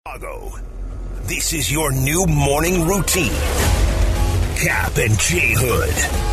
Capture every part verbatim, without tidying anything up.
This is your new morning routine. Cap and J Hood.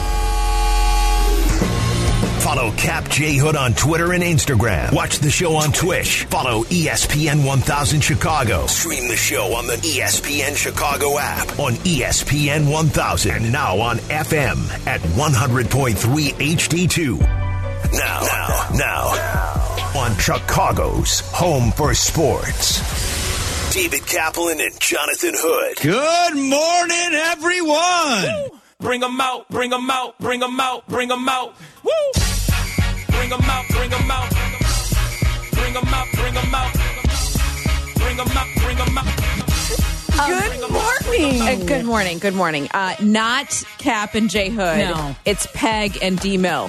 Follow Cap J Hood on Twitter and Instagram. Watch the show on Twitch. Follow E S P N one thousand Chicago. Stream the show on the E S P N Chicago app, on E S P N one thousand, and now on F M at one hundred point three H D two. Now, now, now, on Chicago's home for sports. David Kaplan and Jonathan Hood. Good morning, everyone. Woo. Bring them out, bring them out, bring them out, bring them out. Woo! Bring them out, bring them out. Bring them out, bring them out. Bring them out, bring them out. Good morning. Uh, good morning. Good morning. Uh, not Cap and J Hood. No. It's Peg and D Mill.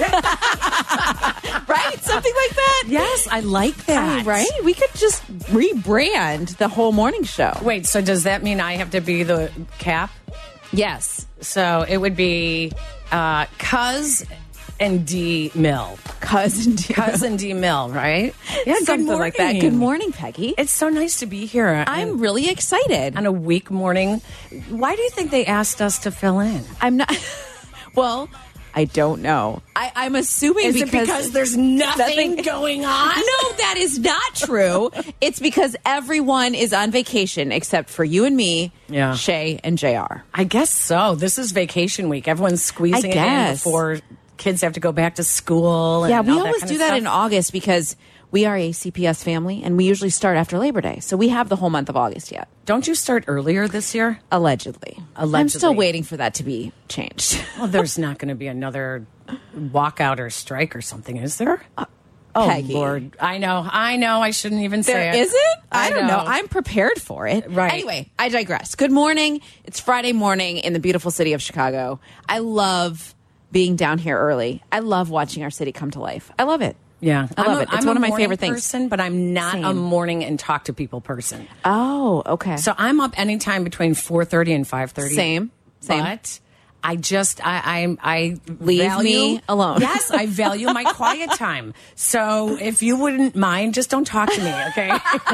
Right? Something like that? Yes, I like that. Uh, right? We could just rebrand the whole morning show. Wait, so does that mean I have to be the Cap? Yes. So it would be uh, Cuz and D Mill. Cousin D. Cousin D Mill, right? Yeah, Something good like that. Good morning, Peggy. It's so nice to be here. I'm on, really excited. on a week morning. Why do you think they asked us to fill in? I'm not... Well... I don't know. I, I'm assuming Is because, it because there's nothing, nothing going on? No, that is not true. It's because everyone is on vacation except for you and me, Yeah. Shay, and J R. I guess so. This is vacation week. Everyone's squeezing I it in guess. before kids have to go back to school. And Yeah, we all that always kind do of that stuff. in August because we are a C P S family, and we usually start after Labor Day. So we have the whole month of August yet. Don't you start earlier this year? Allegedly. Allegedly. I'm still waiting for that to be changed. Well, there's not going to be another walkout or strike or something, is there? Uh, oh, Peggy. Lord. I know. I know. I shouldn't even say There it. is it? I, I don't know. know. I'm prepared for it. Right. Anyway, I digress. Good morning. It's Friday morning in the beautiful city of Chicago. I love being down here early. I love watching our city come to life. I love it. Yeah. I love I'm a, it. It's I'm one a of my morning favorite things. person, but I'm not a Same. morning and talk to people person. Oh, okay. So I'm up anytime between four thirty and five thirty. Same. Same. But I just, I, I, I Leave value, me alone. Yes, I value my quiet time. So if you wouldn't mind, just don't talk to me, okay?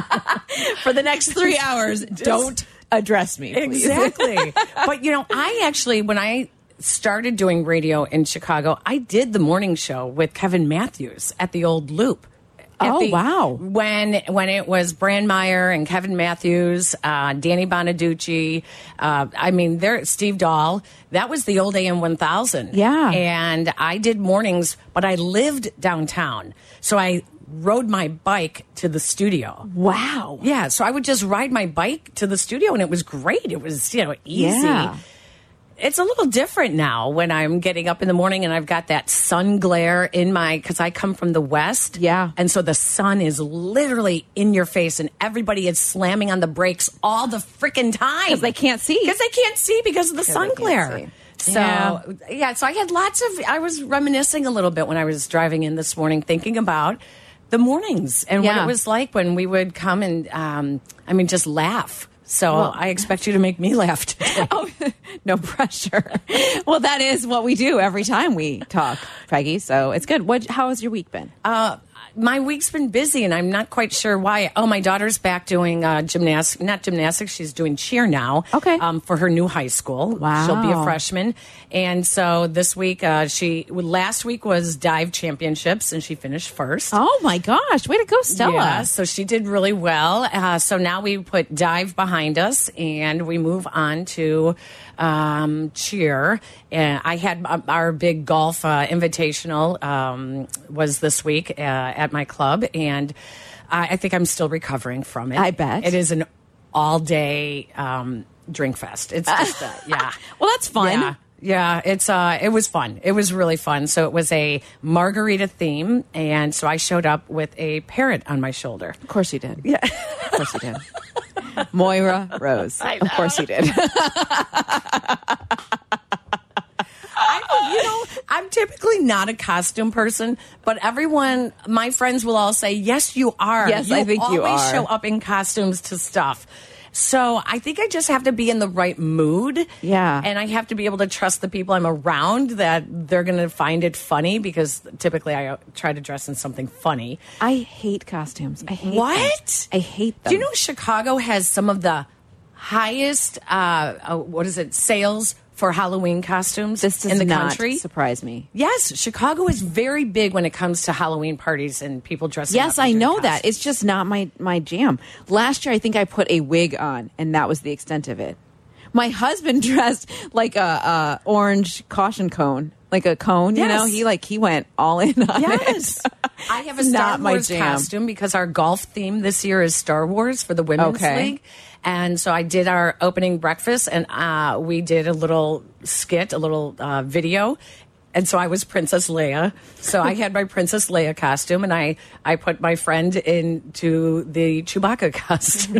For the next three hours, don't address me, please. Exactly. But, you know, I actually, when I started doing radio in Chicago, I did the morning show with Kevin Matthews at the Old Loop. At Oh, the- wow. When when it was Brandmeier and Kevin Matthews, uh, Danny Bonaducci, uh, I mean, there Steve Dahl. That was the old A M one thousand. Yeah. And I did mornings, but I lived downtown. So I rode my bike to the studio. Wow. Yeah, so I would just ride my bike to the studio, and it was great. It was, you know, easy. Yeah. It's a little different now when I'm getting up in the morning and I've got that sun glare in my, because I come from the West. Yeah. And so the sun is literally in your face and everybody is slamming on the brakes all the freaking time. Because they can't see. Because they can't see because of the sun they can't glare. see. So, Yeah. yeah, so I had lots of, I was reminiscing a little bit when I was driving in this morning, thinking about the mornings and what Yeah. it was like when we would come and, um, I mean, just laugh. So Well- I expect you to make me laugh today. Oh, no pressure. Well, that is what we do every time we talk, Peggy. So it's good. What? How has your week been? Uh, my week's been busy, and I'm not quite sure why. Oh, my daughter's back doing uh, gymnastics. Not gymnastics. She's doing cheer now. Okay. Um, for her new high school. Wow. She'll be a freshman, and so this week, uh, she last week was dive championships, and she finished first. Oh my gosh! Way to go, Stella. Yeah, so she did really well. Uh, so now we put dive behind us, and we move on to um, cheer. And I had uh, our big golf uh, invitational um, was this week uh, at my club, and I, I think I'm still recovering from it. I bet. It is an all day um, drink fest. It's just uh, yeah. Well, that's fun. Yeah. Yeah, it's uh, it was fun. It was really fun. So it was a margarita theme, and so I showed up with a parrot on my shoulder. Of course you did. Yeah, of course you did. Moira Rose. Of course you did. I, you know, I'm typically not a costume person, but everyone, my friends will all say, yes, you are. Yes, you I think you always are. show up in costumes to stuff. So I think I just have to be in the right mood. Yeah. And I have to be able to trust the people I'm around that they're going to find it funny, because typically I try to dress in something funny. I hate costumes. I hate What? them. I hate them. Do you know Chicago has some of the highest, uh, uh, what is it, sales for Halloween costumes This does in the not country? surprise me. Yes, Chicago is very big when it comes to Halloween parties and people dressing Yes, up. and I doing know that. costumes. It's just not my, my jam. Last year, I think I put a wig on, and that was the extent of it. My husband dressed like a, a orange caution cone, like a cone. You Yes. know, he like he went all in on Yes. it. I have a It's Star not my Wars jam. costume because our golf theme this year is Star Wars for the Women's Okay. League. And so I did our opening breakfast, and uh, we did a little skit, a little uh, video. And so I was Princess Leia. So I had my Princess Leia costume, and I, I put my friend into the Chewbacca costume.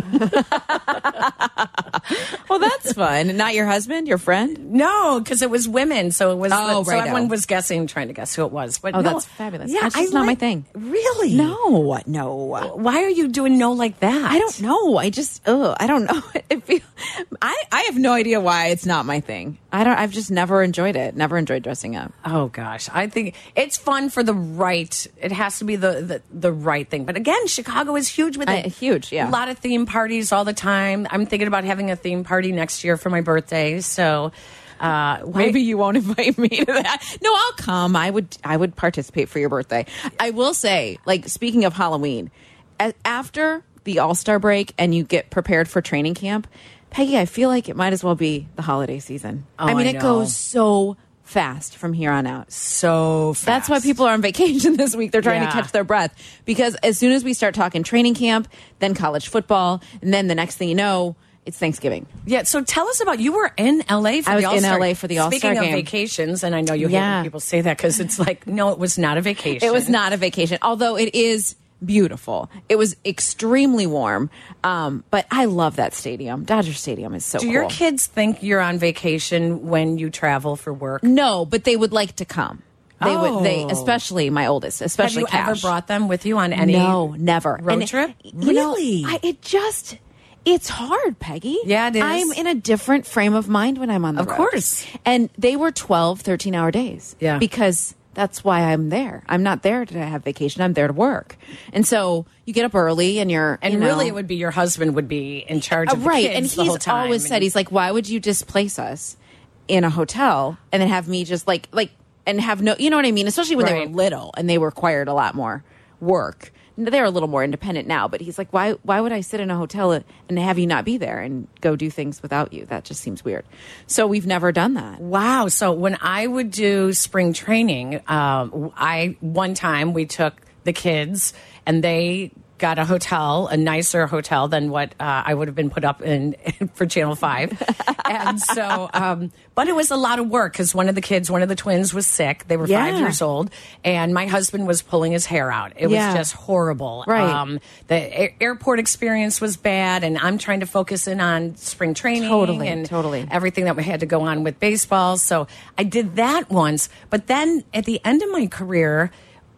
Well, that's fun. Not your husband, your friend? No, because it was women, so it was. Oh, so righto. everyone was guessing, trying to guess who it was. But Oh, no, that's fabulous. Yeah, That's just not my thing. Really? No, no. Why are you doing no like that? I don't know. I just, ugh, I don't know. It feel, I, I have no idea why it's not my thing. I don't. I've just never enjoyed it. Never enjoyed dressing up. Oh gosh, I think it's fun for the right. It has to be the the, the right thing. But again, Chicago is huge with it. I- huge, yeah. A lot of theme parties all the time. I'm thinking about having a theme party next year for my birthday. So uh, why- Maybe you won't invite me to that. No, I'll come. I would. I would participate for your birthday. I will say, like, speaking of Halloween, a- after the All-Star break and you get prepared for training camp, Peggy, I feel like it might as well be the holiday season. Oh, I mean, I it know. goes so fast from here on out. so fast. That's why people are on vacation this week. They're trying Yeah. to catch their breath, because as soon as we start talking training camp, then college football, and then the next thing you know, it's Thanksgiving. Yeah, so tell us about, you were in L A for I the was in All-Star. L A for the All-Star Speaking game. of vacations, and I know you hate Yeah. when people say that because it's like, no, it was not a vacation. It was not a vacation, although it is beautiful. It was extremely warm, um, but I love that stadium. Dodger Stadium is so Do cool. your kids think you're on vacation when you travel for work? No, but they would like to come. They would. They, Oh. especially my oldest, Have especially you ever Cash. brought them with you on any No, never. road And, trip? you know, Really? I, it just. It's hard, Peggy. Yeah, it is. I'm in a different frame of mind when I'm on the Of road. course. And they were twelve, thirteen hour days. Yeah. Because that's why I'm there. I'm not there to have vacation. I'm there to work. And so you get up early and you're, And you know, really, it would be your husband would be in charge Uh, of the right. kids And the whole he's time. always said, And- he's like, why would you displace us in a hotel and then have me just like, like, and have no, you know what I mean? Especially when they Right. were little and they required a lot more work. They're a little more independent now, but he's like, why, why would I sit in a hotel and have you not be there and go do things without you? That just seems weird. So we've never done that. Wow. So when I would do spring training, um, I one time we took the kids and they got a hotel, a nicer hotel than what uh, I would have been put up in for Channel five. And so, um, but it was a lot of work because one of the kids, one of the twins was sick. They were five Yeah. years old. And my husband was pulling his hair out. It Yeah. was just horrible. Right. Um, the a- airport experience was bad. And I'm trying to focus in on spring training. Totally, and totally. everything that we had to go on with baseball. So I did that once. But then at the end of my career,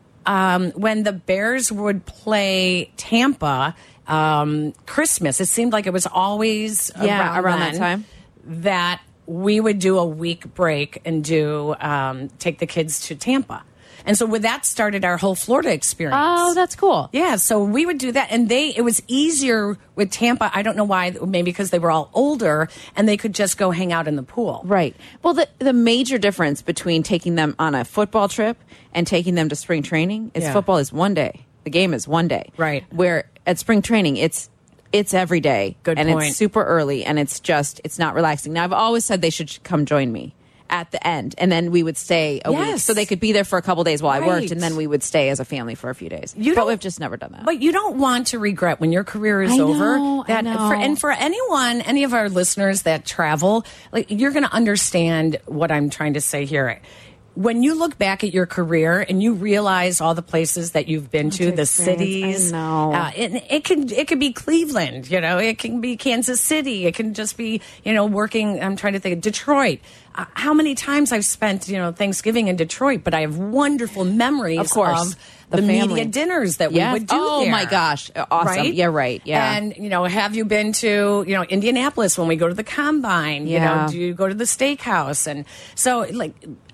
um, when the Bears would play Tampa, um, Christmas, it seemed like it was always Yeah, around, around that then time. that we would do a week break and do um, take the kids to Tampa. And so with that started our whole Florida experience. Oh, that's cool. Yeah, so we would do that, and they it was easier with Tampa. I don't know why, maybe because they were all older and they could just go hang out in the pool. Right. Well, the the major difference between taking them on a football trip and taking them to spring training is Yeah. football is one day. The game is one day. Right. Where at spring training it's it's every day. Good and point. it's super early and it's just it's not relaxing. Now I've always said they should come join me at the end, and then we would stay a week Yes. so they could be there for a couple days while I worked, Right. and then we would stay as a family for a few days. You but don't- we've just never done that. But you don't want to regret when your career is I know, over. I That know. For, and for anyone, any of our listeners that travel, like you're going to understand what I'm trying to say here. when you look back at your career and you realize all the places that you've been to, the cities, I know. Uh, it, it can it could be Cleveland, you know, it can be Kansas City, it can just be, you know, working. I'm trying to think of Detroit. Uh, how many times I've spent, you know, Thanksgiving in Detroit, but I have wonderful memories Of course. of The the, family. media dinners that Yes. we would do Oh, there. my gosh. Awesome. Right? Yeah, right. Yeah. And, you know, have you been to, you know, Indianapolis when we go to the Combine? You Yeah. know, do you go to the steakhouse? And so, like,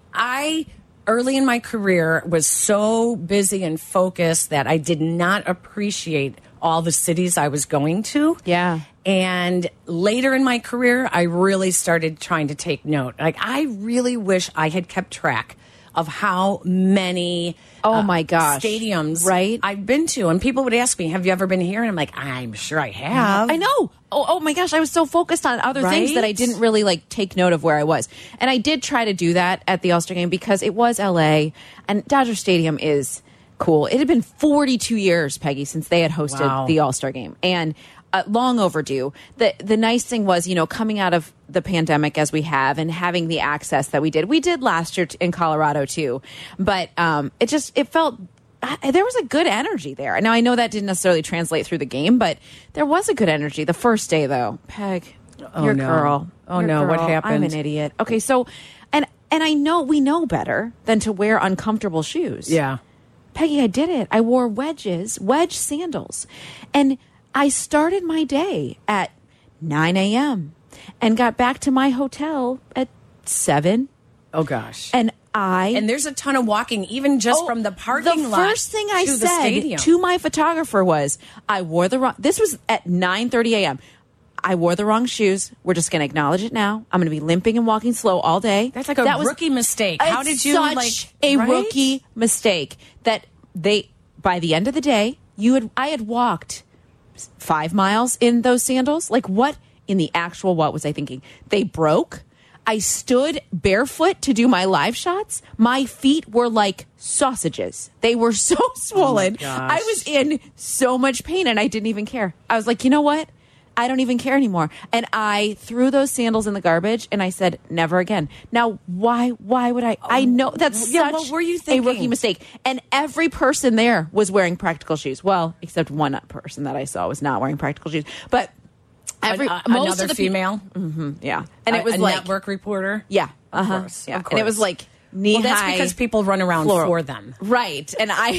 I, early in my career, was so busy and focused that I did not appreciate all the cities I was going to. Yeah. And later in my career, I really started trying to take note. Like, I really wish I had kept track of how many Oh, my gosh. stadiums Right? I've been to. And people would ask me, have you ever been here? And I'm like, I'm sure I have. I know. Oh, oh my gosh, I was so focused on other things Right? that I didn't really like take note of where I was. And I did try to do that at the All-Star game because it was L A and Dodger Stadium is cool. It had been forty-two years, Peggy, since they had hosted Wow. the All-Star game. And uh, long overdue. The the nice thing was, you know, coming out of the pandemic as we have and having the access that we did. We did last year t- in Colorado too. But um, it just it felt I, there was a good energy there. Now I know that didn't necessarily translate through the game, but there was a good energy the first day though. Peg, Oh, your no. girl. Oh, Your no. What girl. happened? I'm an idiot. Okay, so and and I know we know better than to wear uncomfortable shoes. Yeah. Peggy, I did it. I wore wedges, wedge sandals. And I started my day at nine a m and got back to my hotel at seven. Oh, gosh. And I And there's a ton of walking, even just Oh, from the parking the lot. first thing I to the said stadium. to my photographer was, I wore the wrong, this was at nine thirty a m I wore the wrong shoes. We're just going to acknowledge it now. I'm going to be limping and walking slow all day. That's like a That was- rookie mistake. How It's did you, such like, a right? rookie mistake that they, by the end of the day, you had, I had walked five miles in those sandals. Like what in the actual, what was I thinking? They broke. I stood barefoot to do my live shots. My feet were like sausages. They were so swollen. gosh. I was in so much pain and I didn't even care. I was like, you know what? I don't even care anymore. And I threw those sandals in the garbage and I said, never again. Now, why, why would I? I know that's Yeah, such what were you a thinking? rookie mistake. And every person there was wearing practical shoes. Well, except one person that I saw was not wearing practical shoes. But every, An- most another of the pe- female, yeah. And A- it was a like, network reporter. yeah, Of uh-huh, course, yeah. of And it was course. like knee Well, that's high because people run around floral. for them. Right. And I,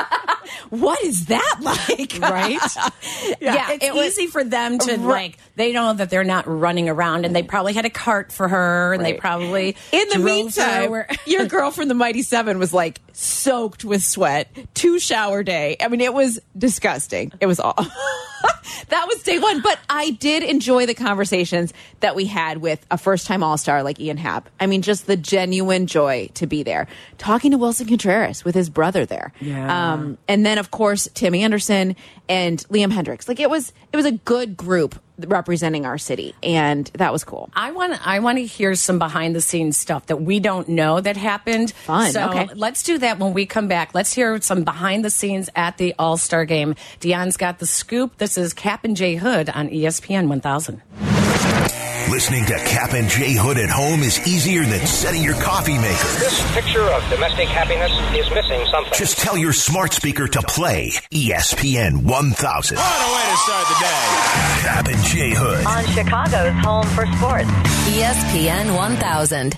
what is that like? Right? Yeah, it's it was- easy for them to Right. like. They know that they're not running around, and they probably had a cart for her, and they Right. probably In the drove meantime, her where- your girl from the Mighty Seven was like soaked with sweat, two shower day. I mean, it was disgusting. It was all. That was day one. But I did enjoy the conversations that we had with a first time All Star like Ian Happ. I mean, just the genuine joy to be there. Talking to Wilson Contreras with his brother there. Yeah. Um, and then, of course, Tim Anderson and Liam Hendricks. Like it was, it was a good group representing our city. And that was cool. I want I want to hear some behind the scenes stuff that we don't know that happened. Fun, So okay. let's do that when we come back. Let's hear some behind the scenes at the All Star Game. Dion's got the scoop. This is Cap and J Hood on E S P N one thousand. Listening to Cap and J Hood at home is easier than setting your coffee maker. This picture of domestic happiness is missing something. Just tell your smart speaker to play E S P N one thousand. What a way to start the day. Cap and J Hood. On Chicago's home for sports. E S P N one thousand.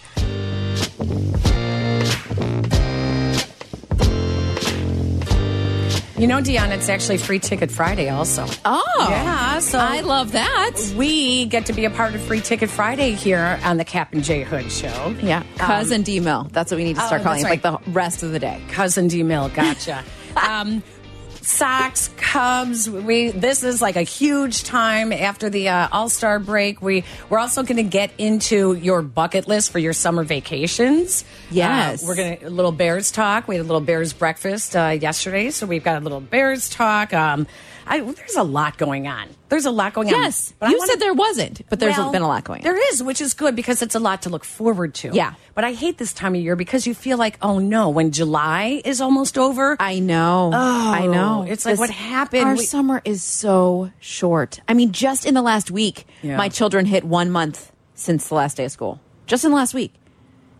You know, Dion, it's actually Free Ticket Friday also. Oh, Yeah, so I love that. we get to be a part of Free Ticket Friday here on the Cap and J Hood show. Yeah, cousin D Mill. That's what we need to start oh, calling it, that's like the rest of the day. Cousin D Mill, gotcha. um, Sox, Cubs. We this is like a huge time after the uh, All Star break. We we're also going to get into your bucket list for your summer vacations. Yes. Uh, we're going to a little Bears talk. We had a little Bears breakfast uh, yesterday, so we've got a little Bears talk. Um, I, there's a lot going on. There's a lot going on. Yes, But I you wanna- said there wasn't, but there's Well, been a lot going on. There is, which is good because it's a lot to look forward to. Yeah. But I hate this time of year because you feel like, oh no, when July is almost over. I know. I know. it's like, what happened? Our We- summer is so short. I mean, just in the last week, Yeah. my children hit one month since the last day of school. Just in the last week.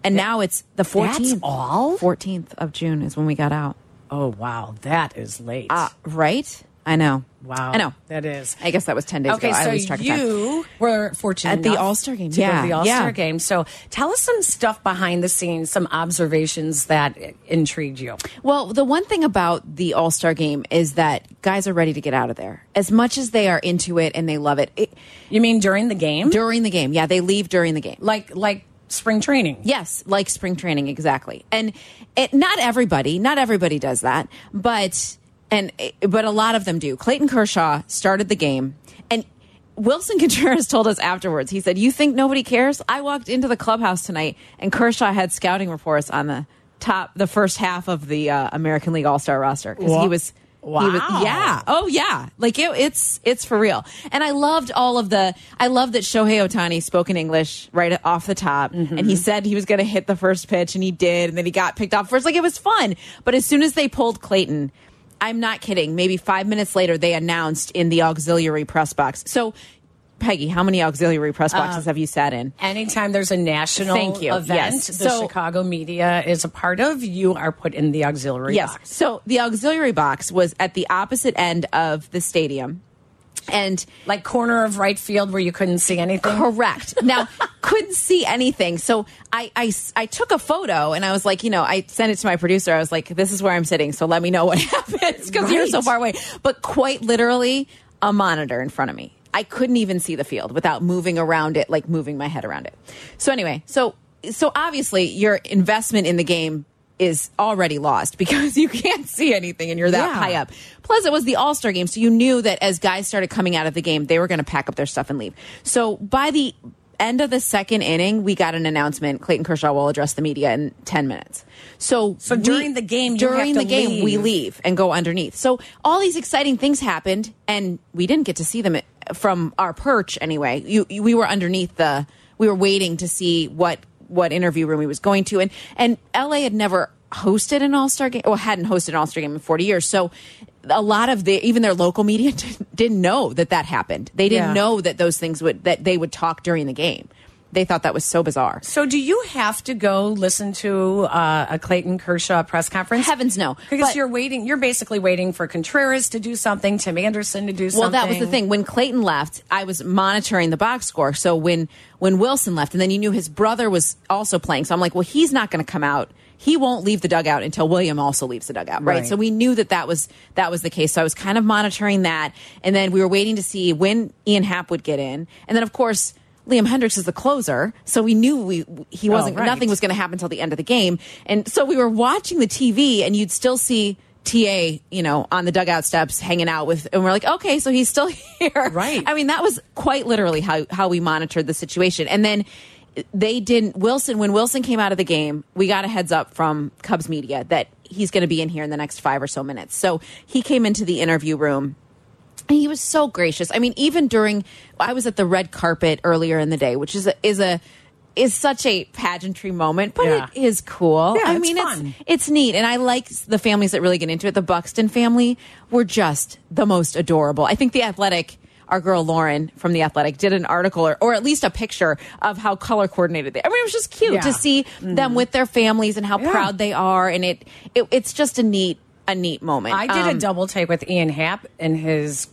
And now it's the fourteenth. That's all? fourteenth of June is when we got out. Oh, wow. That is late. Uh, right? I know. Wow. I know. That is. I guess that was ten days okay, ago. I so lose track of time. you were fortunate At the enough All-Star game. to go Yeah, to the All-Star yeah. game. So tell us some stuff behind the scenes, some observations that intrigued you. Well, the one thing about the All-Star game is that guys are ready to get out of there. As much as they are into it and they love it. it You mean during the game? during the game. Yeah, they leave during the game. Like like spring training. Yes, like spring training, exactly. And it, not everybody, not everybody does that, but and but a lot of them do. Clayton Kershaw started the game, and Wilson Contreras told us afterwards. He said, "You think nobody cares? I walked into the clubhouse tonight, and Kershaw had scouting reports on the top, the first half of the uh, American League All-Star roster because he was." Wow. He was, yeah. Oh, yeah. Like it, it's it's for real. And I loved all of the. I love that Shohei Ohtani spoke in English right off the top, Mm-hmm. and he said he was going to hit the first pitch, and he did, and then he got picked off first. Like it was fun. But as soon as they pulled Clayton, I'm not kidding. Maybe five minutes later, they announced in the auxiliary press box. So, Peggy, how many auxiliary press boxes uh, have you sat in? Anytime there's a national Thank you. event Yes. the So, Chicago media is a part of, you are put in the auxiliary yes. box. So the auxiliary box was at the opposite end of the stadium. And like corner of right field where you couldn't see anything? Correct. Now, couldn't see anything. So I, I, I took a photo and I was like, you know, I sent it to my producer. I was like, this is where I'm sitting. So let me know what happens because right. you're so far away. But quite literally a monitor in front of me. I couldn't even see the field without moving around it, like moving my head around it. So anyway, so so obviously your investment in the game is already lost because you can't see anything and you're that yeah. high up. Plus, it was the All-Star game, so you knew that as guys started coming out of the game, they were going to pack up their stuff and leave. So by the end of the second inning, we got an announcement. Clayton Kershaw will address the media in ten minutes. So, so we, during the game, you during have to the game, leave. we leave and go underneath. So all these exciting things happened, and we didn't get to see them from our perch anyway. You, you, we were underneath the. We were waiting to see what what interview room he was going to, and and L A had never hosted an All-Star game, or hadn't hosted an All-Star game in forty years. So a lot of the, even their local media didn't know that that happened. They didn't yeah. know that those things would, that they would talk during the game. They thought that was so bizarre. So do you have to go listen to uh, a Clayton Kershaw press conference? Heavens no. Because But- you're waiting, you're basically waiting for Contreras to do something, Tim Anderson to do something. Well, that was the thing. When Clayton left, I was monitoring the box score. So when, when Wilson left, and then you knew his brother was also playing. So I'm like, well, he's not going to come out. He won't leave the dugout until William also leaves the dugout, right? Right. So we knew that that was that was the case. So I was kind of monitoring that, and then we were waiting to see when Ian Happ would get in, and then of course Liam Hendricks is the closer, so we knew we he wasn't Oh, right. nothing was going to happen until the end of the game, and so we were watching the T V, and you'd still see T A, you know, on the dugout steps hanging out with, and we're like, okay, so he's still here, Right. I mean, that was quite literally how how we monitored the situation, and then. They didn't Wilson when Wilson came out of the game, we got a heads up from Cubs media that he's going to be in here in the next five or so minutes. So he came into the interview room and he was so gracious. I mean, even during I was at the red carpet earlier in the day, which is a, is a is such a pageantry moment, but Yeah. it is cool. Yeah, I it's mean, fun. it's it's neat, and I like the families that really get into it. The Buxton family were just the most adorable. I think the Athletic. Our girl Lauren from The Athletic did an article or, or at least a picture of how color coordinated they. I mean, it was just cute Yeah. to see Mm-hmm. them with their families and how Yeah. proud they are, and it, it it's just a neat a neat moment. I did Um, a double take with Ian Happ and his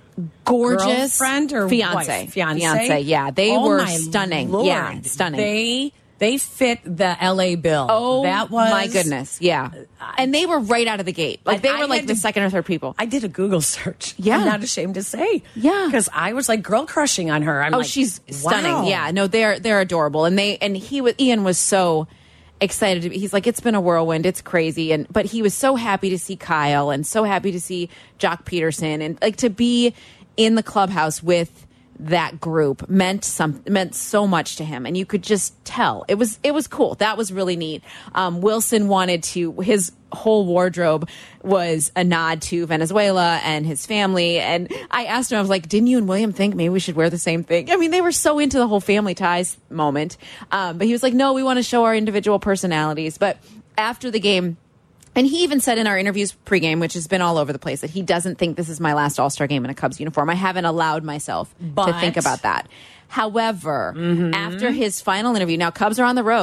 gorgeous girlfriend or fiance, wife? Fiance? fiance. Yeah, they Oh were my stunning. Lord. Yeah, stunning. They they fit the L A bill. oh, that was my goodness. Yeah, and they were right out of the gate. Like I- they I were like had the to- second or third people. I did a Google search. Yeah. I'm not ashamed to say. Yeah. because I was like girl crushing on her. I'm Oh, like, she's stunning. wow. Yeah, no, they're they're adorable, and they and he was Ian was so excited to be. He's like, it's been a whirlwind, it's crazy, and but he was so happy to see Kyle and so happy to see Jock Peterson and like to be in the clubhouse with that group meant some meant so much to him, and you could just tell it was it was cool. That was really neat. Um, Wilson wanted to his whole wardrobe was a nod to Venezuela and his family, and I asked him, I was like, didn't you and William think maybe we should wear the same thing? I mean, they were so into the whole family ties moment, um, but he was like, no, we want to show our individual personalities. But after the game. And he even said in our interviews pregame, which has been all over the place, that he doesn't think this is my last All-Star game in a Cubs uniform. I haven't allowed myself But- to think about that. However, Mm-hmm. after his final interview, now Cubs are on the road.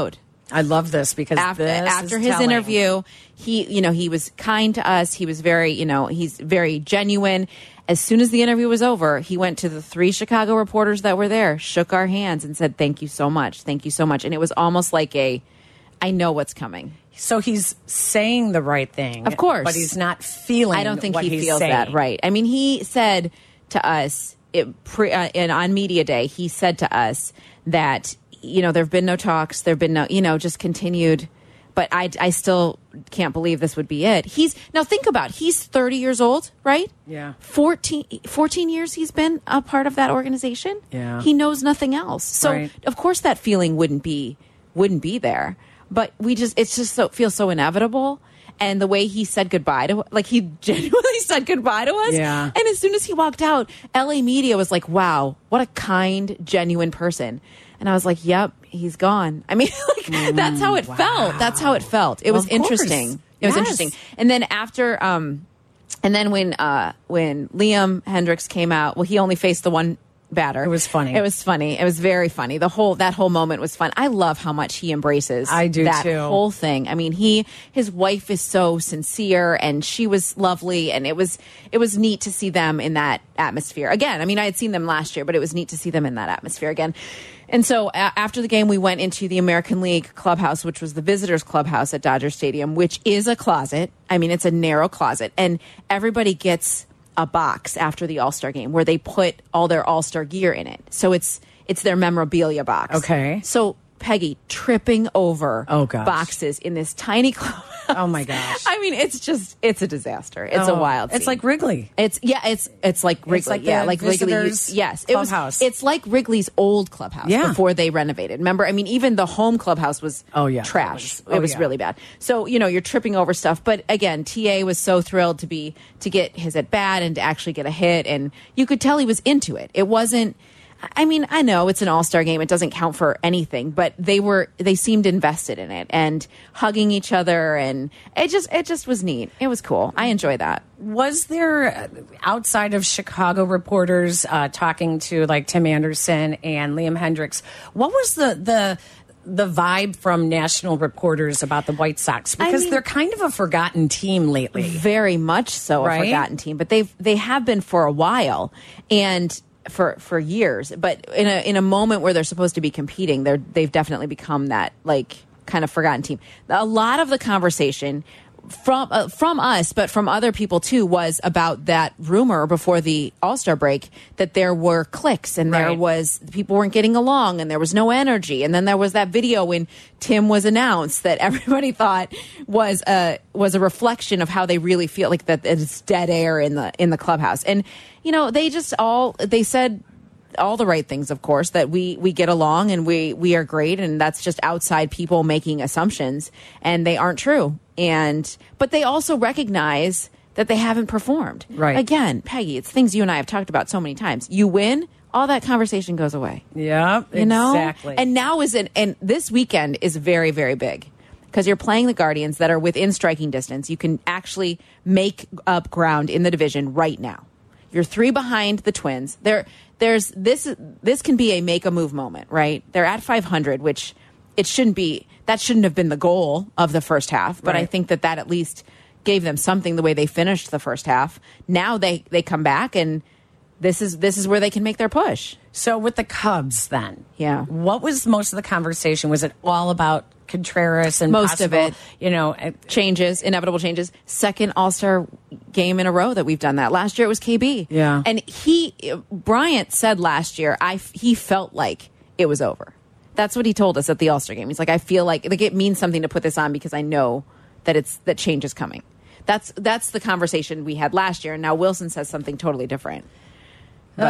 I love this because after, this after is his telling. interview, he, you know, he was kind to us. He was very, you know, he's very genuine. As soon as the interview was over, he went to the three Chicago reporters that were there, shook our hands, and said, "Thank you so much. Thank you so much." And it was almost like a, I know what's coming. So he's saying the right thing, of course, but he's not feeling. I don't think what he he's feels saying. that right. I mean, he said to us, it pre, uh, and on media day, he said to us that, you know, there have been no talks, there have been no, you know, just continued. But I, I still can't believe this would be it. He's now think about, he's thirty years old, right? Yeah. fourteen, fourteen years he's been a part of that organization. Yeah. He knows nothing else. So Right. of course that feeling wouldn't be wouldn't be there. But we just it's just so feels so inevitable. And the way he said goodbye to, like, he genuinely said goodbye to us. Yeah. And as soon as he walked out, L A media was like, wow, what a kind, genuine person. And I was like, yep, he's gone. I mean, like, that's how it wow. felt. That's how it felt. It Well, was of course. interesting. It was Yes. interesting. And then after, um, and then when, uh, when Liam Hendricks came out, well, he only faced the one batter. It was funny. It was funny. It was very funny. The whole, that whole moment was fun. I love how much he embraces I do that too. whole thing. I mean, he, his wife is so sincere and she was lovely. And it was, it was neat to see them in that atmosphere again. I mean, I had seen them last year, but it was neat to see them in that atmosphere again. And so a- after the game, we went into the American League clubhouse, which was the visitors clubhouse at Dodger Stadium, which is a closet. I mean, it's a narrow closet, and everybody gets a box after the All-Star game where they put all their All-Star gear in it. So it's it's their memorabilia box. Okay. So Peggy tripping over Oh, gosh. boxes in this tiny clubhouse. Oh, my gosh. I mean, it's just it's a disaster. It's a Oh, wild It's scene. like Wrigley. It's yeah, it's it's like Wrigley, like yeah, the like Wrigley. visitors' Yes, it was. clubhouse. It's like Wrigley's old clubhouse Yeah. before they renovated. Remember, I mean, even the home clubhouse was Oh, yeah. trash. That was- oh, it was yeah. really bad. So you know, you're tripping over stuff. But again, T A was so thrilled to be to get his at bat and to actually get a hit, and you could tell he was into it. It wasn't. I mean, I know it's an all-star game. It doesn't count for anything, but they were, they seemed invested in it and hugging each other. And it just, it just was neat. It was cool. I enjoy that. Was there, uh, outside of Chicago reporters uh, talking to like Tim Anderson and Liam Hendricks, what was the the the vibe from national reporters about the White Sox? Because mean- they're kind of a forgotten team lately. Very much so Right? a forgotten team, but they've, they have been for a while and for, for years, but in a, in a moment where they're supposed to be competing, they're, they've definitely become that like kind of forgotten team. A lot of the conversation from uh, from us, but from other people too, was about that rumor before the All-Star break that there were cliques and there Right. was people weren't getting along and there was no energy. And then there was that video when Tim was announced that everybody thought was a was a reflection of how they really feel, like that it's dead air in the in the clubhouse. And you know, they just all they said all the right things, of course, that we we get along and we we are great, and that's just outside people making assumptions, and they aren't true. And but they also recognize that they haven't performed. Right. Again, Peggy, it's things you and I have talked about so many times. You win, all that conversation goes away. Yeah, You know? exactly. And now is an and this weekend is very, very big. Because you're playing the Guardians that are within striking distance. You can actually make up ground in the division right now. You're three behind the Twins. There, there's this. This can be a make a move moment, right? They're at five hundred, which it shouldn't be. That shouldn't have been the goal of the first half. But I Right. think that that at least gave them something the way they finished the first half. Now they they come back, and this is this is where they can make their push. So with the Cubs, then, Yeah. what was most of the conversation? Was it all about Contreras and Most of possible, it. You know, uh, Changes, inevitable changes. Second All-Star game in a row that we've done that. Last year it was K B. Yeah. And he, Bryant said last year, I he felt like it was over. That's what he told us at the All-Star game. He's like, I feel like like it means something to put this on because I know that it's that change is coming. That's that's the conversation we had last year, and now Wilson says something totally different. But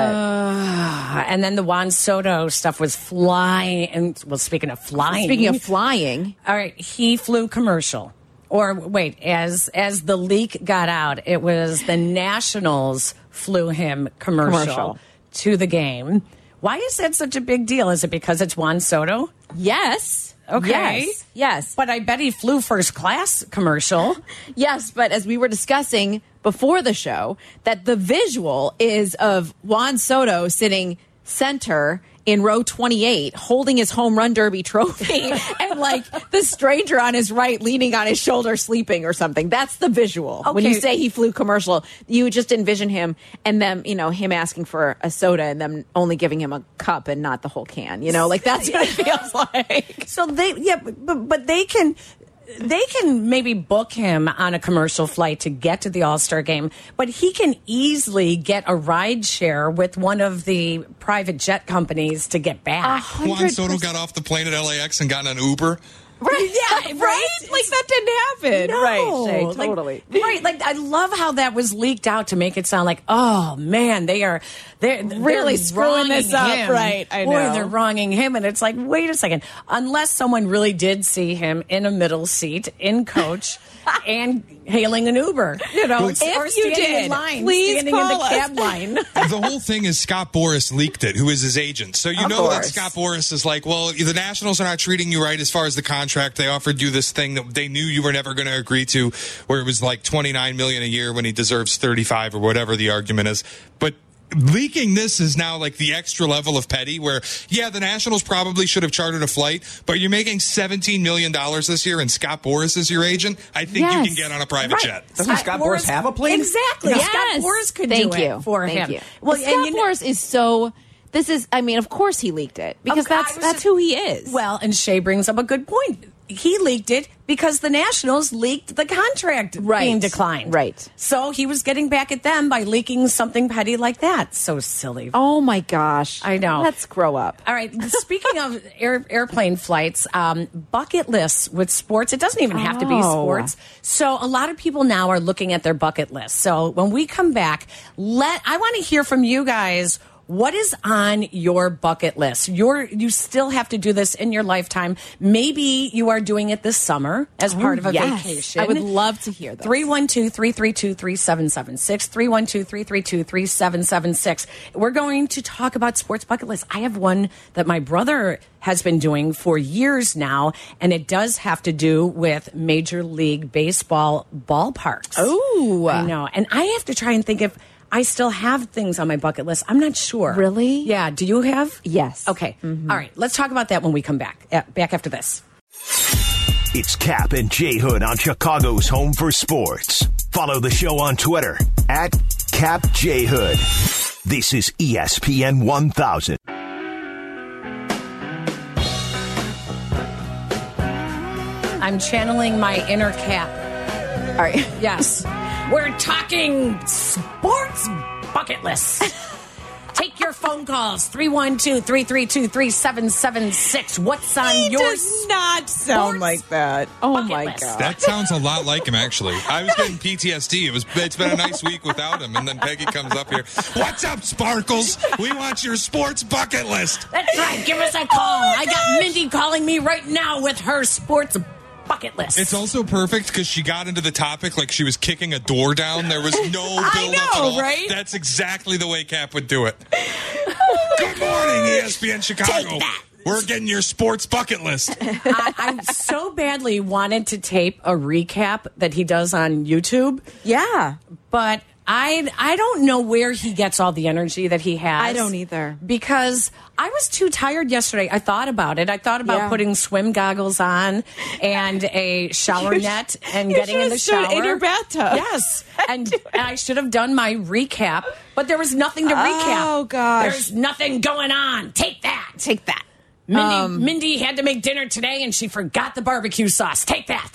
uh, and then the Juan Soto stuff was flying. And well, speaking of flying, speaking of flying, all right, he flew commercial. Or wait, as as the leak got out, it was the Nationals flew him commercial, Commercial. to the game. Why is that such a big deal? Is it because it's Juan Soto? yes, Okay. yes, yes. But I bet he flew first class commercial. Yes, but as we were discussing before the show, that the visual is of Juan Soto sitting center in row twenty-eight holding his home run derby trophy and like the stranger on his right leaning on his shoulder sleeping or something. That's the visual. Okay. When you say he flew commercial, you just envision him and them, you know, him asking for a soda and them only giving him a cup and not the whole can, you know, like that's what it feels like. So they, yeah, but, but they can, they can maybe book him on a commercial flight to get to the All-Star game, but he can easily get a ride share with one of the private jet companies to get back. Juan Soto got off the plane at L A X and got in an Uber. Right, yeah, right? right? Like that didn't happen. No. Right, Shay, Like, totally. right, like I love how that was leaked out to make it sound like, oh man, they are they're really they're screwing this up, him. right? I Boy, know. they're wronging him, and it's like, wait a second, unless someone really did see him in a middle seat in coach and hailing an Uber, you know, Well, or if you standing did, in line, please standing in the call us. cab line. The whole thing is Scott Boras leaked it, who is his agent. So you Of know that course. Scott Boras is like, well, the Nationals are not treating you right as far as the contract. They offered you this thing that they knew you were never going to agree to, where it was like twenty-nine million dollars a year when he deserves thirty-five or whatever the argument is. But leaking this is now like the extra level of petty where, yeah, the Nationals probably should have chartered a flight, but you're making seventeen million dollars this year and Scott Boras is your agent. I think Yes. you can get on a private Right. jet. Doesn't Scott Boras have a plane? Exactly. Yes. Scott Boras could Thank do you. it for Thank him. You. Well, Well, and Scott you know- Boras is so. This is. I mean, of course he leaked it because Okay, I that's was that's just- who he is. Well, and Shay brings up a good point. He leaked it because the Nationals leaked the contract Right. being declined. Right. So he was getting back at them by leaking something petty like that. So silly. oh my gosh, I know. Let's grow up. All right. Speaking of air, airplane flights, um, bucket lists with sports, it doesn't even have to be Oh. sports. So a lot of people now are looking at their bucket list. So when we come back, let I want to hear from you guys. What is on your bucket list? You're, you still have to do this in your lifetime. Maybe you are doing it this summer as part of a yes. vacation. I would love to hear this. three one two, three three two, three seven seven six. three one two, three three two, three seven seven six. We're going to talk about sports bucket lists. I have one that my brother has been doing for years now, and it does have to do with Major League Baseball ballparks. Oh. I know. And I have to try and think if I still have things on my bucket list. I'm not sure. Really? Yeah. Do you have? Yes. Okay. All right. Let's talk about that when we come back. Uh, back after this. It's Cap and J Hood on Chicago's Home for Sports. Follow the show on Twitter at Cap J Hood. This is E S P N one thousand. I'm channeling my inner Cap. All right. Yes. We're talking sports bucket list. Take your phone calls. three one two, three three two, three seven seven six. What's on He your does not sound sports like that. Oh bucket my list? god. That sounds a lot like him, actually. I was getting P T S D. It was. It's been a nice week without him, and then Peggy comes up here. What's up, Sparkles? We want your sports bucket list. That's right. Give us a call. I got Mindy calling me right now with her sports bucket list. It's also perfect because she got into the topic like she was kicking a door down. There was no build I up know, at all. right? That's exactly the way Cap would do it. Good morning, E S P N Chicago. Take that. We're getting your sports bucket list. I, I so badly wanted to tape a recap that he does on YouTube, Yeah. but I I don't know where he gets all the energy that he has. I don't either. Because I was too tired yesterday. I thought about it. I thought about Yeah. putting swim goggles on and a shower You net and you getting in should've the stood shower. in your bathtub. Yes. And, and I should have done my recap, but there was nothing to recap. Oh, gosh. There's nothing going on. Take that. Take that. Mindy, Um, Mindy had to make dinner today and she forgot the barbecue sauce. Take that.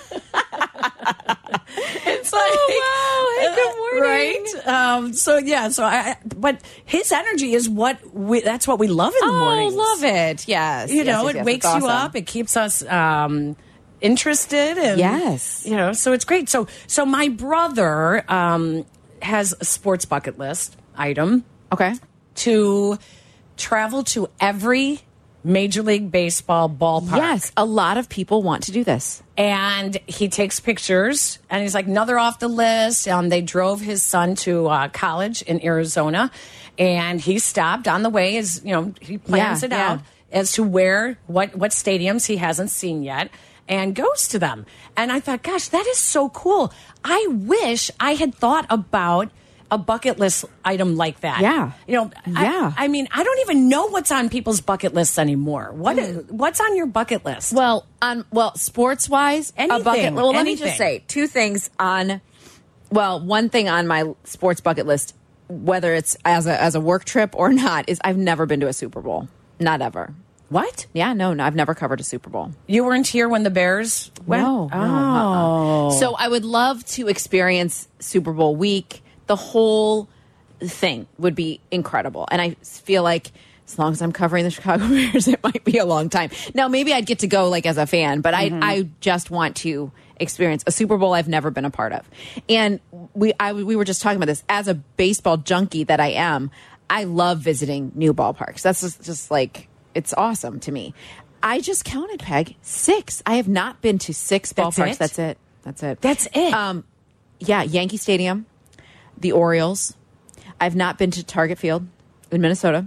It's like, Oh, wow. Hey, good morning. right? Um, so yeah, so I, but his energy is what we, that's what we love in the Oh, mornings. love it. Yes. You Yes, know, yes, it yes. wakes It's you awesome. up. It keeps us um, interested. And, Yes. You know, so it's great. So, so my brother um, has a sports bucket list item Okay. to travel to every Major League Baseball ballpark. Yes. A lot of people want to do this. And he takes pictures, and he's like, another off the list. Um, they drove his son to uh, college in Arizona, and he stopped on the way. As you know, he plans Yeah, it yeah. out as to where, what, what stadiums he hasn't seen yet, and goes to them. And I thought, gosh, that is so cool. I wish I had thought about a bucket list item like that. Yeah. You know, Yeah. I, I mean, I don't even know what's on people's bucket lists anymore. What is, what's on your bucket list? Well, on well, sports wise, a Anything, bucket. Well, let me anything. just say two things on. Well, one thing on my sports bucket list, whether it's as a as a work trip or not, is I've never been to a Super Bowl. Not ever. What? Yeah, no, no, I've never covered a Super Bowl. You weren't here when the Bears went? No, Oh. no, uh-uh. So I would love to experience Super Bowl week. The whole thing would be incredible. And I feel like as long as I'm covering the Chicago Bears, it might be a long time. Now, maybe I'd get to go like as a fan, but Mm-hmm. I I just want to experience a Super Bowl I've never been a part of. And we I, we were just talking about this. As a baseball junkie that I am, I love visiting new ballparks. That's just, just like, it's awesome to me. I just counted, Peg, six. I have not been to six That's ballparks. it? That's it. That's it. That's it. Um, yeah, Yankee Stadium, the Orioles. I've not been to Target Field in Minnesota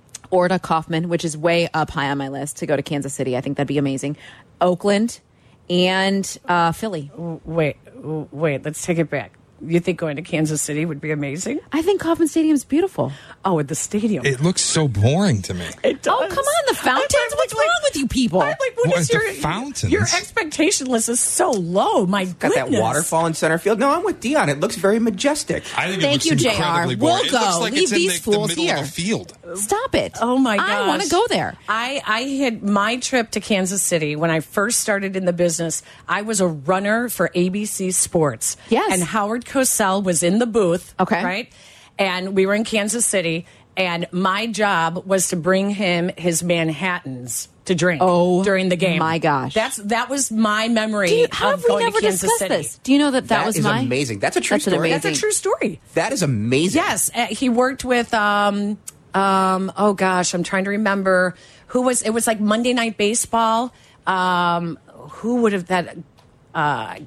or to Kauffman, which is way up high on my list to go to Kansas City. I think that'd be amazing. Oakland and uh, Philly. Wait, wait, let's take it back. You think going to Kansas City would be amazing? I think Kauffman Stadium is beautiful. Oh, at the stadium. It looks so boring to me. It does. Oh, come on, the fountains. I'm like- What's like- wrong with you people? I'm like, what What, is the your fountains? Your expectation list is so low. My Got goodness. that waterfall in center field. No, I'm with Dion. It looks very majestic. I think Thank it looks you, J R. incredibly We'll boring. It go. looks like Leave it's in these the, the fools middle here. of a field. Stop it. Oh my gosh. I want to go there. I, I had my trip to Kansas City when I first started in the business. I was a runner for A B C Sports. Yes. And Howard Cosell was in the booth. Okay. Right? And we were in Kansas City. And my job was to bring him his Manhattans to drink Oh, during the game. my gosh. That's that was my memory Do you, how of have we going never to Kansas discussed City. this? Do you know that that, That was is my amazing. That's a true That's an story. amazing- That's a true story. That is amazing. Yes, uh, he worked with. Um, um, oh gosh, I'm trying to remember who was. It was like Monday Night Baseball. Um, who would have that? Uh,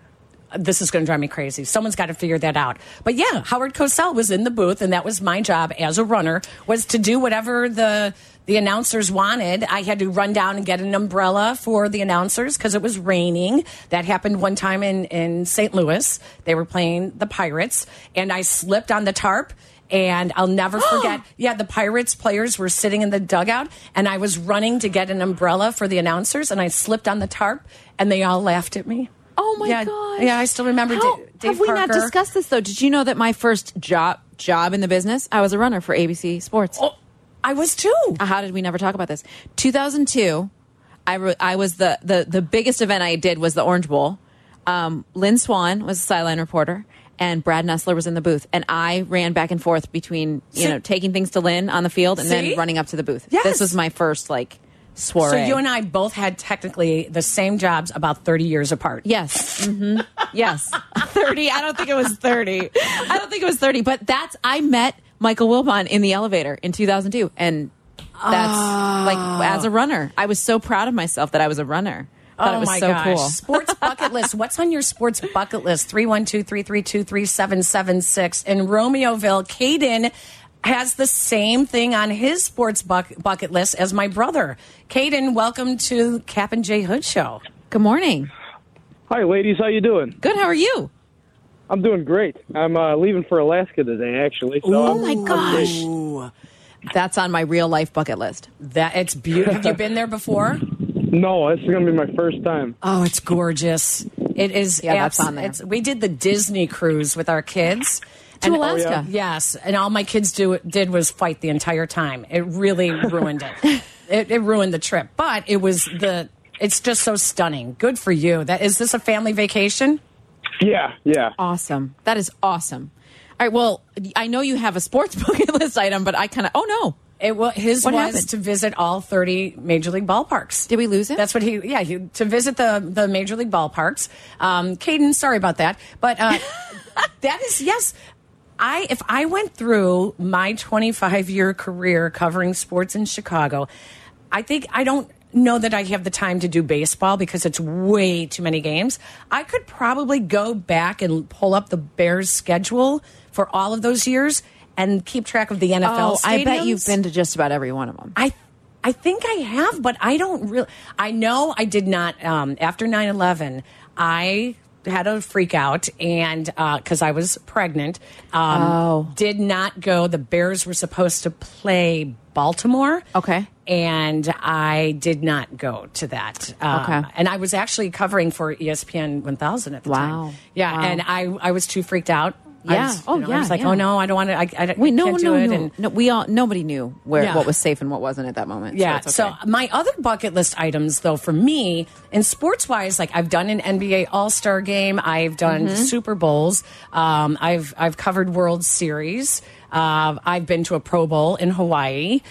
this is going to drive me crazy. Someone's got to figure that out. But yeah, Howard Cosell was in the booth, and that was my job as a runner, was to do whatever the the announcers wanted. I had to run down and get an umbrella for the announcers because it was raining. That happened one time in, in Saint Louis. They were playing the Pirates, and I slipped on the tarp. And I'll never forget. Yeah, the Pirates players were sitting in the dugout, and I was running to get an umbrella for the announcers, and I slipped on the tarp, and they all laughed at me. Oh my yeah, gosh. Yeah, I still remember. How, Da- Dave have we not Parker. discussed this though? Did you know that my first job job in the business, I was a runner for A B C Sports. Oh, I was too. Uh, How did we never talk about this? two thousand two, I, re- I was the, the, the biggest event I did was the Orange Bowl. Um, Lynn Swan was a sideline reporter, and Brad Nessler was in the booth. And I ran back and forth between, you See? know, taking things to Lynn on the field and See? then running up to the booth. Yes. This was my first, like, soiree. So you and I both had technically the same jobs about thirty years apart. Yes. hmm Yes. thirty. I don't think it was thirty. I don't think it was thirty. But that's, I met Michael Wilbon in the elevator in two thousand two. And that's like, as a runner, I was so proud of myself that I was a runner. I thought Oh it was my so gosh. cool. Sports bucket list. What's on your sports bucket list? three one two, three three two, three seven seven six. In Romeoville, Caden has the same thing on his sports buck- bucket list as my brother. Caden, welcome to Cap and J Hood Show. Good morning. Hi, ladies. How you doing? Good. How are you? I'm doing great. I'm uh, leaving for Alaska today, actually. So Oh I'm- my I'm gosh. great. Ooh, That's on my real life bucket list. that it's beautiful. Have you been there before? No, this is going to be my first time. Oh, it's gorgeous. It is. Yeah, that's abs- on there. It's, we did the Disney cruise with our kids. To And- Alaska. Yes, and all my kids do did was fight the entire time. It really ruined it. it. It ruined the trip, but it was the. It's just so stunning. Good for you. That is this a family vacation? Yeah, yeah. Awesome. That is awesome. All right. Well, I know you have a sports bucket list item, but I kind of, oh no. It was his What was happened? to visit all thirty major league ballparks. Did we lose it? That's what he. Yeah, he, to visit the the major league ballparks. Um, Caden, sorry about that, but uh, that is yes. I if I went through my twenty-five year career covering sports in Chicago, I think I don't know that I have the time to do baseball because it's way too many games. I could probably go back and pull up the Bears schedule for all of those years and keep track of the N F L Oh, I bet stadiums. you've been to just about every one of them. I I think I have, but I don't really. I know I did not. Um, after nine eleven, I had a freak out, and because uh, I was pregnant, um, Oh. did not go. The Bears were supposed to play Baltimore. Okay. And I did not go to that. Um, Okay. And I was actually covering for E S P N one thousand at the Wow. time. Yeah. Wow. And I, I was too freaked out. I Yeah. was, Oh, you know, I yeah, was like, yeah. oh no, I don't want to. I, I, Wait, I no, can't no, do it. no, And no. We all nobody knew where Yeah. what was safe and what wasn't at that moment. yeah. So, it's So, okay. my other bucket list items, though, for me, in sports wise, like I've done an N B A All Star game, I've done Mm-hmm. Super Bowls, um, I've I've covered World Series, uh, I've been to a Pro Bowl in Hawaii.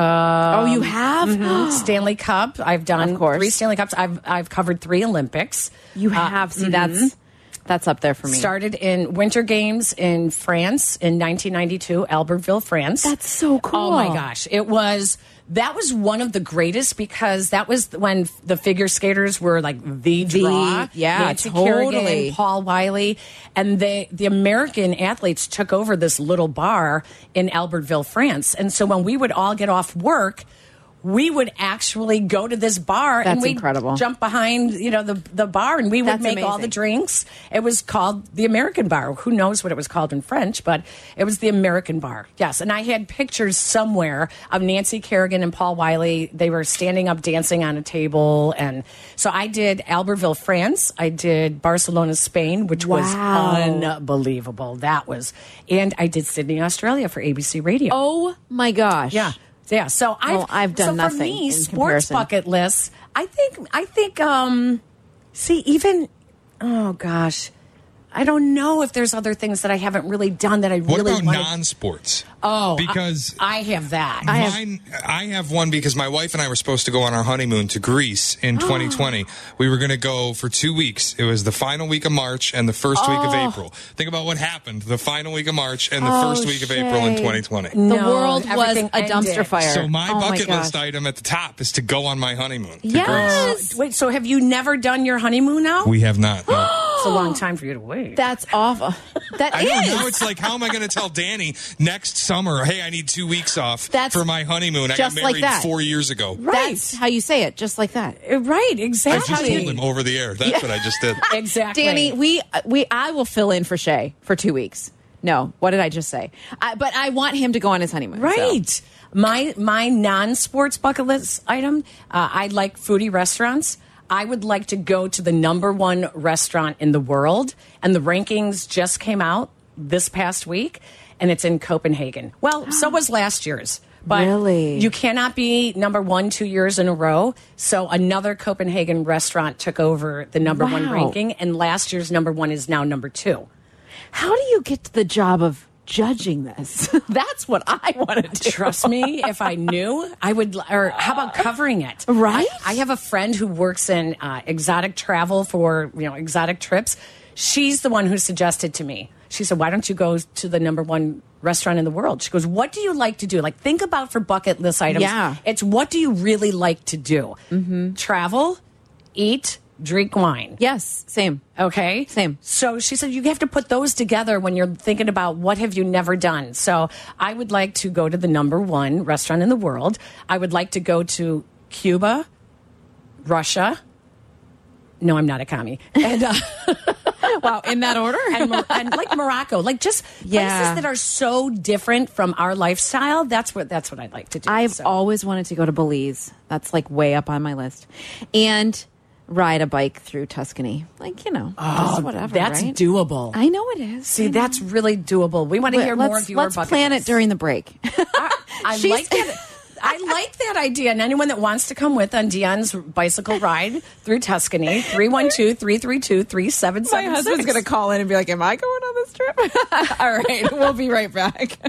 oh, you have Mhm. Stanley Cup. I've done Of course. three Stanley Cups. I've I've covered three Olympics. You Uh, have. See, mhm. that's that's up there for me. Started in Winter Games in France in nineteen ninety-two, Albertville, France. That's so cool. Oh my gosh. It was, that was one of the greatest because that was when the figure skaters were like the draw. yeah, Nancy totally. Kerrigan, Paul Wiley. And they, the American athletes took over this little bar in Albertville, France. And so when we would all get off work, we would actually go to this bar and That's we'd incredible. jump behind, you know, the the bar, and we would That's make all the amazing. drinks. It was called the American Bar. Who knows what it was called in French, but it was the American Bar. Yes, and I had pictures somewhere of Nancy Kerrigan and Paul Wiley. They were standing up dancing on a table, and so I did Albertville, France. I did Barcelona, Spain, which was Wow. unbelievable. That was, and I did Sydney, Australia for A B C Radio. Oh my gosh. Yeah. Yeah, so I've, Well, I've done so nothing for me, in sports comparison. bucket lists. I think I think um see even oh gosh. I don't know if there's other things that I haven't really done that I What really about wanted. non-sports? Oh, because I, I have that. I have- Mine, I have one because my wife and I were supposed to go on our honeymoon to Greece in twenty twenty. We were going to go for two weeks. It was the final week of March and the first week of Oh. April. Think about what happened the final week of March and the Oh, first week of April in Shay. twenty twenty. The No, world was everything a dumpster ended. fire. So my Oh my bucket gosh. list item at the top is to go on my honeymoon. to Yes. Wait, so have you never done your honeymoon now? Greece. We have not. No. It's a long time for you to wait. That's awful. That I know, is. now it's like, how am I going to tell Danny next summer, hey, I need two weeks off That's for my honeymoon? I got just like married that. four years ago. That's how you say it, just like that. Uh, right, I exactly. just told him over the air. That's what I just did. Exactly. Danny, we we I will fill in for Shay for two weeks. No, what did I just say? I, but I want him to go on his honeymoon. so. Right. My my non-sports bucket list item, uh, I like foodie restaurants. I would like to go to the number one restaurant in the world, and the rankings just came out this past week, and it's in Copenhagen. Well, so was last year's. But Really? you cannot be number one two years in a row. So another Copenhagen restaurant took over the number one Wow. ranking, and last year's number one is now number two. How do you get to the job of judging this? That's what I want to do. Trust me, if I knew, I would. Or how about covering it? Right? I, I have a friend who works in uh, exotic travel for you know exotic trips. She's the one who suggested to me. She said, "Why don't you go to the number one restaurant in the world?" She goes, "What do you like to do? Like, think about for bucket list items. Yeah. It's what do you really like to do? Mm-hmm. Travel, eat, drink wine. Yes, same. Okay. Same. So she said you have to put those together when you're thinking about what have you never done. So I would like to go to the number one restaurant in the world. I would like to go to Cuba, Russia. No, I'm not a commie. And uh, Wow, in that order? and, Mor- and like Morocco, like just Yeah. places that are so different from our lifestyle. That's what that's what I'd like to do. I've So. always wanted to go to Belize. That's like way up on my list. And ride a bike through Tuscany. Like, you know, just whatever. That's right? doable. I know it is. See, I know. that's really doable. We want to hear let's, more of your Let's bucket plan list. it during the break. I, I She's- like that. I like that idea. And anyone that wants to come with on Dion's bicycle ride through Tuscany, three one two, three three two, three seven My seven six. husband's going to call in and be like, am I going on this trip? All right, we'll be right back.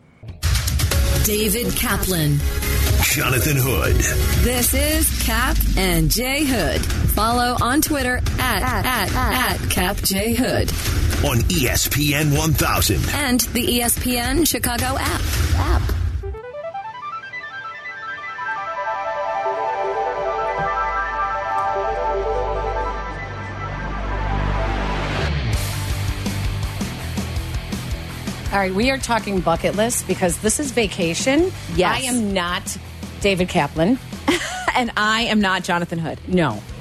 David Kaplan. Jonathan Hood. This is Cap and J Hood. Follow on Twitter at, at, at, at Cap J Hood. On E S P N one thousand. And the E S P N Chicago app. app. All right, we are talking bucket lists because this is vacation. Yes. I am not David Kaplan. And I am not Jonathan Hood. No.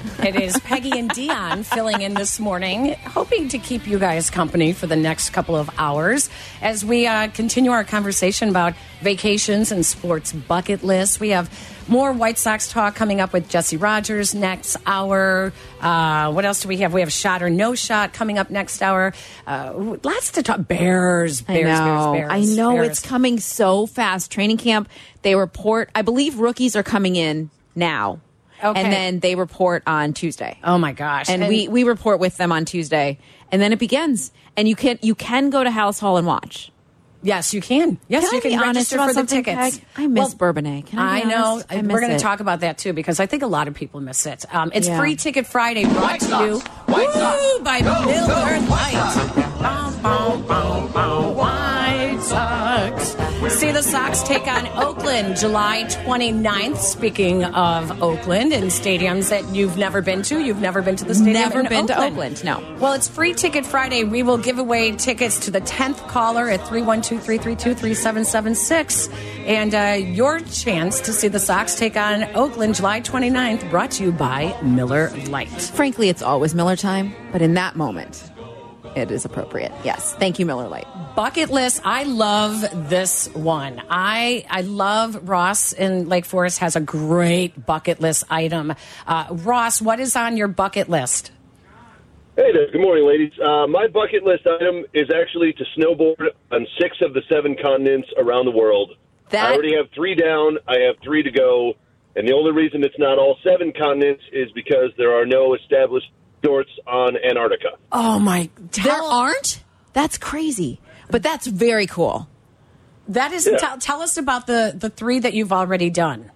It is Peggy and Dion filling in this morning, hoping to keep you guys company for the next couple of hours as we uh, continue our conversation about vacations and sports bucket lists. We have more White Sox talk coming up with Jesse Rogers next hour. Uh, what else do we have? We have Shot or No Shot coming up next hour. Uh, lots to talk. Bears, Bears, I know. Bears, Bears. I know Bears. It's coming so fast. Training camp, they report, I believe rookies are coming in now. Okay. And then they report on Tuesday. Oh my gosh. And, and we, we report with them on Tuesday. And then it begins. And you can you can go to House Hall and watch. Yes, you can. Yes, Can you I can be honest register about for the something, tickets. Peg? I miss Well, Bourbonnais. Can I I be know. honest? I We're miss going to it. talk about that too because I think a lot of people miss it. Um, it's Yeah. Free Ticket Friday brought to you woo, by Miller Lite. Bow, bow, bow, bow, White Sox. See the Sox take on Oakland July twenty-ninth. Speaking of Oakland and stadiums that you've never been to, you've never been to the stadium Never in been to Oakland. Oakland, no. Well, it's Free Ticket Friday. We will give away tickets to the tenth caller at three one two, three three two, three seven seven six. And uh, your chance to see the Sox take on Oakland July twenty-ninth, brought to you by Miller Lite. Frankly, it's always Miller time, but in that moment, it is appropriate. Yes. Thank you, Miller Lite. Bucket list. I love this one. I I love Ross in Lake Forest has a great bucket list item. Uh, Ross, what is on your bucket list? Hey there. Good morning, ladies. Uh, my bucket list item is actually to snowboard on six of the seven continents around the world. That- I already have three down. I have three to go. And the only reason it's not all seven continents is because there are no established resorts on Antarctica. Oh, my. There aren't? That's crazy. But that's very cool. That is. Yeah. Tell, tell us about the, the three that you've already done.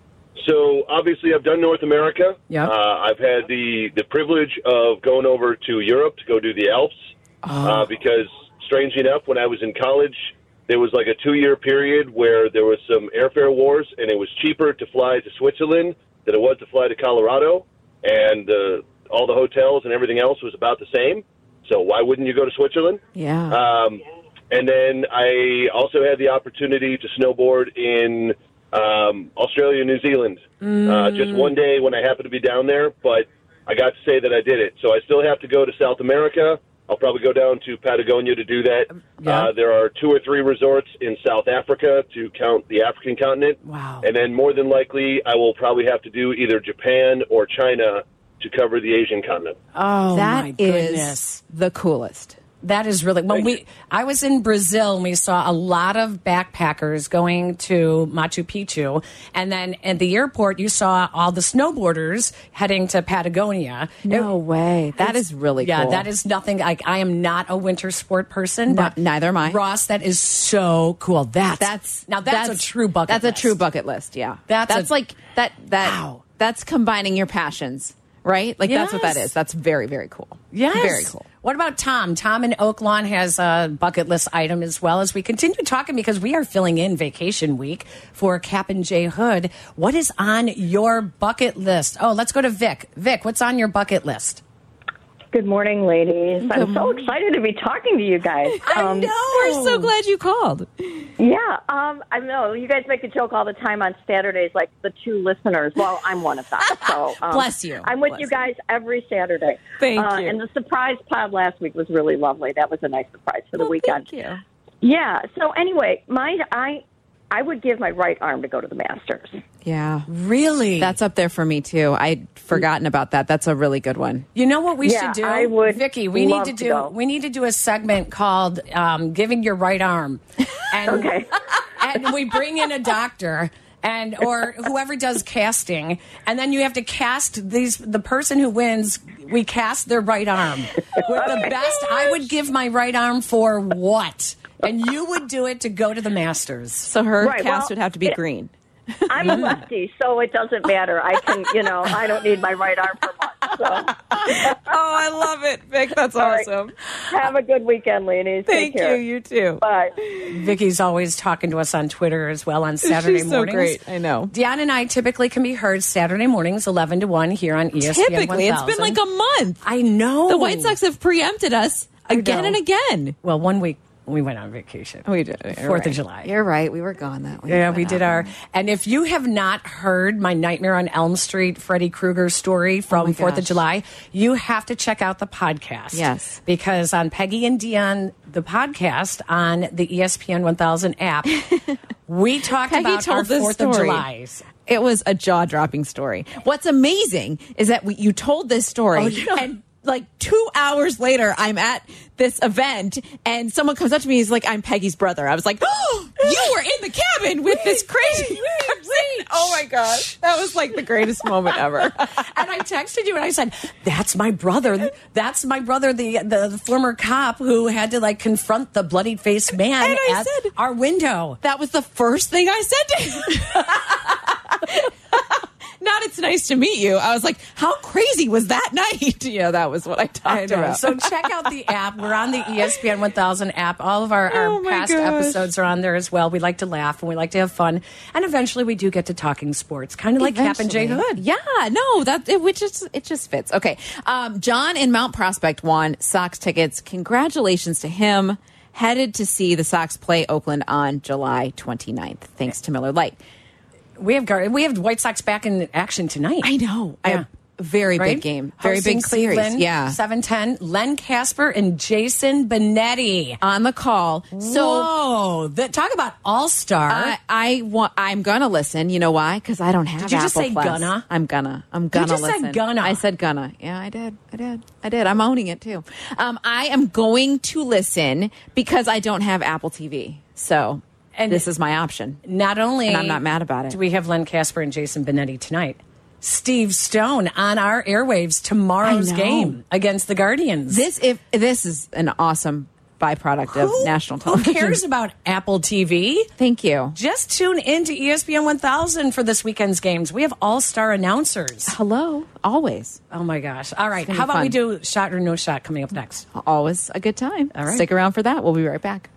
So, obviously, I've done North America. Yeah. Uh, I've had the, the privilege of going over to Europe to go do the Alps. Uh, because, strangely enough, when I was in college, there was like a two-year period where there was some airfare wars, and it was cheaper to fly to Switzerland than it was to fly to Colorado. And uh, all the hotels and everything else was about the same. So why wouldn't you go to Switzerland? Yeah. Um, and then I also had the opportunity to snowboard in um, Australia and New Zealand. Uh, just one day when I happened to be down there, but I got to say that I did it. So I still have to go to South America. I'll probably go down to Patagonia to do that. Yeah. Uh, there are two or three resorts in South Africa to count the African continent. Wow. And then more than likely, I will probably have to do either Japan or China to cover the Asian continent. Oh, That my is goodness. the coolest. That is really when Thank we. you. I was in Brazil and we saw a lot of backpackers going to Machu Picchu, and then at the airport you saw all the snowboarders heading to Patagonia. No It- way. That it's- is really yeah, cool. that is nothing. Like I am not a winter sport person, No, but neither am I. Ross, that is so cool. That's That's now that's, a true bucket. That's list. a true bucket list. Yeah, That's that's a- like that. That Wow. that's combining your passions, right? Like that's what that Yes. is. That's very very cool. Yes. very cool. What about Tom? Tom in Oak Lawn has a bucket list item as well as we continue talking because we are filling in vacation week for Cap and J Hood. What is on your bucket list? Oh, let's go to Vic. Vic, what's on your bucket list? Good morning, ladies. Good I'm so morning. excited to be talking to you guys. Um, We're so glad you called. Yeah, um, I know you guys make a joke all the time on Saturdays, like the two listeners. Well, I'm one of them. So um, Bless you. I'm with Bless you guys every Saturday. Thank uh, you. And the surprise pod last week was really lovely. That was a nice surprise for the Well, weekend. Thank you. Yeah. So anyway, my I I would give my right arm to go to the Masters. Yeah, Really? that's up there for me too. I'd forgotten about that. That's a really good one. You know what we Yeah, should do, I would Vicky? We need love to to do go. we need to do a segment called um, "Giving Your Right Arm," and Okay. and we bring in a doctor and or whoever does casting, and then you have to cast these. The person who wins, we cast their right arm with the best. I would give my right arm for what, and you would do it to go to the Masters. So her Right, cast well, would have to be it- green. I'm a lefty, so it doesn't matter. I can, you know, I don't need my right arm for much. So. Oh, I love it, Vic. That's All right. awesome. Have a good weekend, ladies. Thank Take care. you. You too. Bye. Vicky's always talking to us on Twitter as well on Saturday She's so mornings. great. I know. Deanna and I typically can be heard Saturday mornings, eleven to one here on E S P N Typically, it's been one thousand. like a month. I know. The White Sox have preempted us I again know. and again. Well, one week. We went on vacation. We did. You're Fourth right. of July. You're right. We were gone that week. Yeah, we did our. Whatever. And if you have not heard my Nightmare on Elm Street Freddy Krueger story from Oh my Fourth of gosh. July, you have to check out the podcast. Yes. Because on Peggy and Dion, the podcast on the E S P N one thousand app, we talked Peggy about told our this Fourth of story. July's. It was a jaw-dropping story. What's amazing is that we, you told this story, Oh, yeah. and like two hours later, I'm at this event, and someone comes up to me. He's like, "I'm Peggy's brother." I was like, "Oh, you were in the cabin with this crazy." Oh my gosh, that was like the greatest moment ever. And I texted you and I said, "That's my brother. That's my brother, the, the the former cop who had to like confront the bloody faced man And I at said- our window." That was the first thing I said to him. Not it's nice to meet you. I was like, how crazy was that night? Yeah, that was what I talked I know. about. So check out the app. We're on the E S P N one thousand app. All of our, our Oh my past gosh. episodes are on there as well. We like to laugh and we like to have fun. And eventually we do get to talking sports, kind of like Cap and Jay Eventually. Hood. Yeah, no, that it, which is it just fits. Okay, um, John in Mount Prospect won Sox tickets. Congratulations to him. Headed to see the Sox play Oakland on July twenty-ninth, thanks to Miller Lite. We have Gar- we have White Sox back in action tonight. I know. Yeah. I have a very Right? big game. Very Hosting big series. Cleveland, Yeah. seven ten. Len Casper and Jason Benetti. On the call. So Whoa. The, talk about all-star. I, I want. I'm gonna listen. You know why? Because I don't have. Did you just Apple say Plus. gonna? I'm gonna. I'm gonna just said listen. gonna. I said gonna. Yeah, I did. I did. I did. I'm owning it too. Um, I am going to listen because I don't have Apple T V. So And this is my option. Not only And I'm not mad about it. do we have Len Casper and Jason Benetti tonight, Steve Stone on our airwaves tomorrow's I know. game against the Guardians. This if this is an awesome byproduct of Who- national television. Who cares about Apple T V? Thank you. Just tune into E S P N one thousand for this weekend's games. We have all-star announcers. Hello. Always. Oh my gosh. All right. gonna How be about we fun. do shot or no shot coming up next? Always a good time. All right. Stick around for that. We'll be right back.